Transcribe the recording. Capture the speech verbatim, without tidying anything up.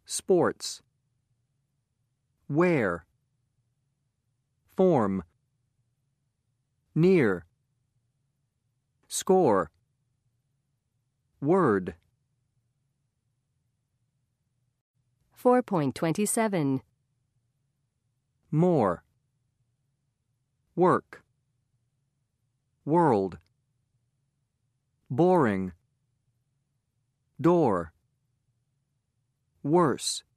sports, where, form, near, score, word. four point two seven. More, work, world, boring, door, worse.